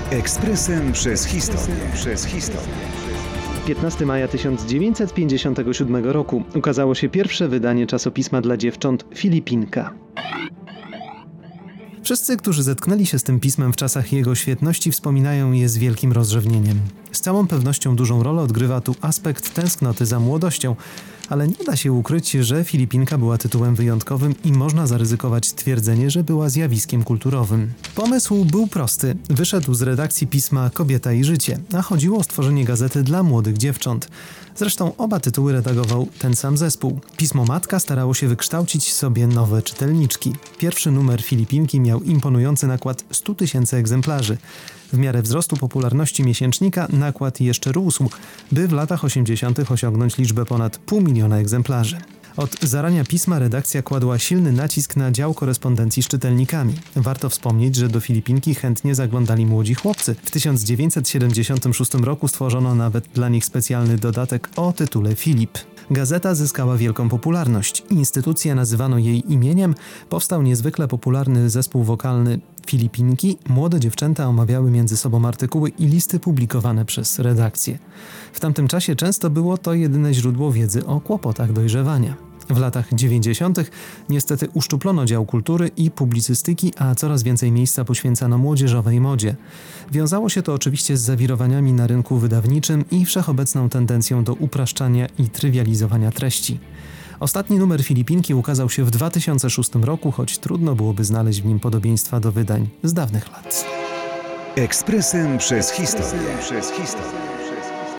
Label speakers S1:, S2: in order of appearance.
S1: Ekspresem przez historię.
S2: 15 maja 1957 roku ukazało się pierwsze wydanie czasopisma dla dziewcząt Filipinka. Wszyscy, którzy zetknęli się z tym pismem w czasach jego świetności, wspominają je z wielkim rozrzewnieniem. Z całą pewnością dużą rolę odgrywa tu aspekt tęsknoty za młodością, ale nie da się ukryć, że Filipinka była tytułem wyjątkowym i można zaryzykować twierdzenie, że była zjawiskiem kulturowym. Pomysł był prosty. Wyszedł z redakcji pisma Kobieta i życie, a chodziło o stworzenie gazety dla młodych dziewcząt. Zresztą oba tytuły redagował ten sam zespół. Pismo Matka starało się wykształcić sobie nowe czytelniczki. Pierwszy numer Filipinki miał imponujący nakład 100 000 egzemplarzy. W miarę wzrostu popularności miesięcznika nakład jeszcze rósł, by w latach 80. osiągnąć liczbę ponad 500 000 egzemplarzy. Od zarania pisma redakcja kładła silny nacisk na dział korespondencji z czytelnikami. Warto wspomnieć, że do Filipinki chętnie zaglądali młodzi chłopcy. W 1976 roku stworzono nawet dla nich specjalny dodatek o tytule Filip. Gazeta zyskała wielką popularność. Instytucję nazywano jej imieniem. Powstał niezwykle popularny zespół wokalny Filipinki. Młode dziewczęta omawiały między sobą artykuły i listy publikowane przez redakcję. W tamtym czasie często było to jedyne źródło wiedzy o kłopotach dojrzewania. W latach 90. niestety uszczuplono dział kultury i publicystyki, a coraz więcej miejsca poświęcano młodzieżowej modzie. Wiązało się to oczywiście z zawirowaniami na rynku wydawniczym i wszechobecną tendencją do upraszczania i trywializowania treści. Ostatni numer Filipinki ukazał się w 2006 roku, choć trudno byłoby znaleźć w nim podobieństwa do wydań z dawnych lat.
S1: Ekspresem przez historię.